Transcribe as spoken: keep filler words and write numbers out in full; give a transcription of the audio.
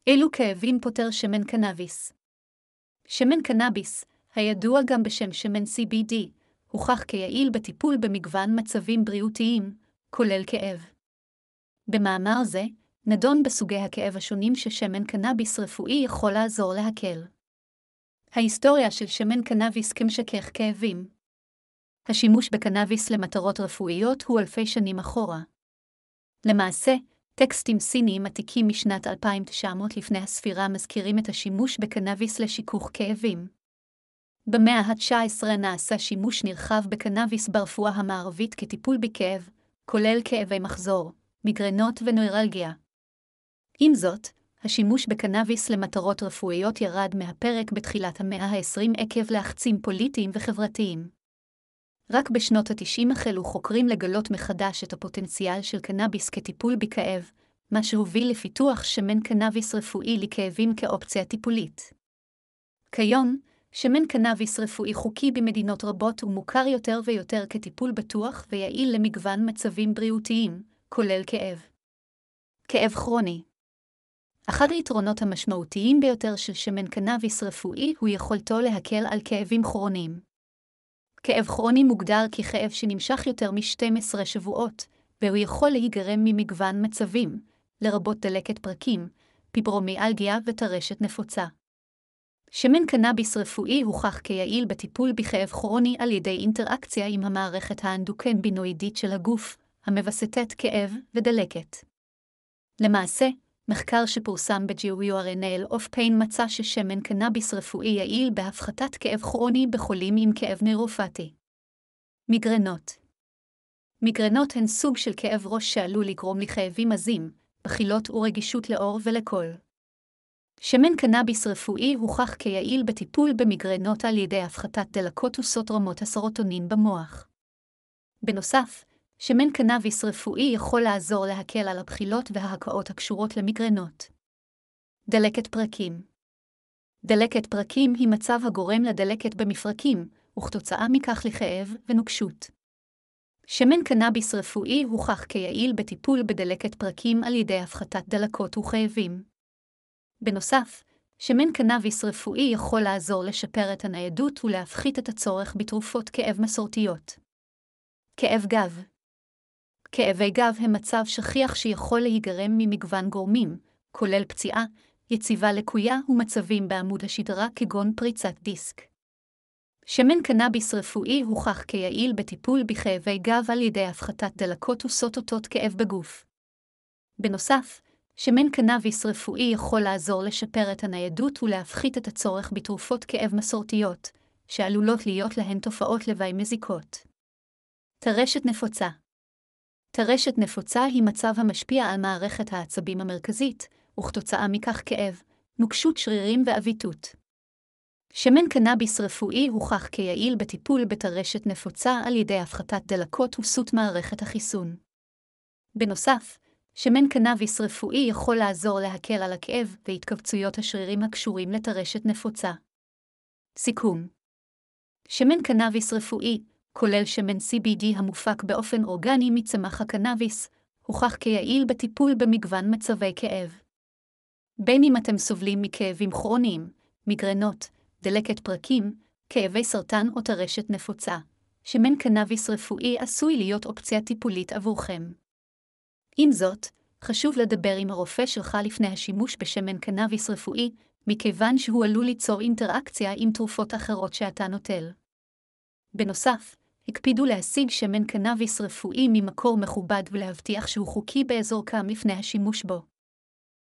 אילו כאבים פותר שמן קנאביס? שמן קנאביס, הידוע גם בשם שמן סי בי די, הוכח כיעיל בטיפול במגוון מצבים בריאותיים, כולל כאב. במאמר זה, נדון בסוגי הכאב השונים ששמן קנאביס רפואי יכול לעזור להקל. ההיסטוריה של שמן קנאביס כמשכך כאבים. השימוש בקנאביס למטרות רפואיות הוא אלפי שנים אחורה. למעשה, טקסטים סיניים עתיקים משנת אלפיים ותשע מאות לפני הספירה מזכירים את השימוש בקנאביס לשיכוך כאבים. במאה ה-תשע עשרה נעשה שימוש נרחב בקנאביס ברפואה המערבית כטיפול בכאב, כולל כאבי מחזור, מיגרנות ונוירלגיה. עם זאת, השימוש בקנאביס למטרות רפואיות ירד מהפרק בתחילת המאה ה-עשרים עקב לחצים פוליטיים וחברתיים. רק בשנות ה-תשעים החלו חוקרים לגלות מחדש את הפוטנציאל של קנאביס כטיפול בכאב, מה שהוביל לפיתוח שמן קנאביס רפואי לכאבים כאופציה טיפולית. כיום, שמן קנאביס רפואי חוקי במדינות רבות ומוכר יותר ויותר כטיפול בטוח ויעיל למגוון מצבים בריאותיים, כולל כאב. כאב כרוני. אחד היתרונות המשמעותיים ביותר של שמן קנאביס רפואי הוא יכולתו להקל על כאבים כרוניים. כאב כרוני מוגדר ככאב שנמשך יותר מ-שנים עשר שבועות, והוא יכול להיגרם ממגוון מצבים, לרבות דלקת פרקים, פיברומיאלגיה וטרשת נפוצה. שמן קנאביס רפואי הוכח כיעיל בטיפול בכאב כרוני על ידי אינטראקציה עם המערכת האנדוקנבינואידית של הגוף, המווסתת כאב ודלקת. למעשה, מחקר שפורסם ב-Journal of Pain מצא ששמן קנאביס רפואי יעיל בהפחתת כאב כרוני בחולים עם כאב נוירופתי. מיגרנות. מיגרנות הן סוג של כאב ראש שעלול לגרום לכאבים עזים, בחילות ורגישות לאור ולקול. שמן קנאביס רפואי הוכח כיעיל בטיפול במיגרנות על ידי הפחתת דלקות וסות רמות הסרוטונין במוח. בנוסף, שמן קנאביס רפואי יכול לעזור להקל על הבחילות וההקאות הקשורות למיגרנות. דלקת פרקים. דלקת פרקים היא מצב הגורם לדלקת במפרקים, וכתוצאה מכך לכאב ונוקשות. שמן קנאביס רפואי הוכח כיעיל בטיפול בדלקת פרקים על ידי הפחתת דלקות וכאבים. בנוסף, שמן קנאביס רפואי יכול לעזור לשפר את הניידות ולהפחית את הצורך בתרופות כאב מסורתיות. כאב גב. כאבי גב הם מצב שכיח שיכול להיגרם ממגוון גורמים, כולל פציעה, יציבה לקויה ומצבים בעמוד השדרה כגון פריצת דיסק. שמן קנאביס רפואי הוכח כיעיל בטיפול בכאבי גב על ידי הפחתת דלקות וסוטוטות כאב בגוף. בנוסף, שמן קנאביס רפואי יכול לעזור לשפר את הניידות ולהפחית את הצורך בתרופות כאב מסורתיות, שעלולות להיות להן תופעות לוואי מזיקות. טרשת נפוצה. טרשת נפוצה היא מצב המשפיע על מערכת העצבים המרכזית, וכתוצאה מכך כאב, נוקשות שרירים ועוויתות. שמן קנאביס רפואי הוכח כיעיל בטיפול בטרשת נפוצה על ידי הפחתת דלקות וסות מערכת החיסון. בנוסף, שמן קנאביס רפואי יכול לעזור להקל על הכאב והתכווצויות השרירים הקשורים לטרשת נפוצה. סיכום. שמן קנאביס רפואי, כולל שמן סי בי די המופק באופן אורגני מצמח הקנאביס, הוכח כיעיל בטיפול במגוון מצבי כאב. בין אם אתם סובלים מכאבים כרוניים, מיגרנות, דלקת פרקים, כאבי סרטן או טרשת נפוצה, שמן קנאביס רפואי עשוי להיות אופציה טיפולית עבורכם. עם זאת, חשוב לדבר עם הרופא שלך לפני השימוש בשמן קנאביס רפואי, מכיוון שהוא עלול ליצור אינטראקציה עם תרופות אחרות שאתה נוטל. בנוסף, הקפידו להשיג שמן קנאביס רפואי ממקור מכובד ולהבטיח שהוא חוקי באזורכם לפני השימוש בו.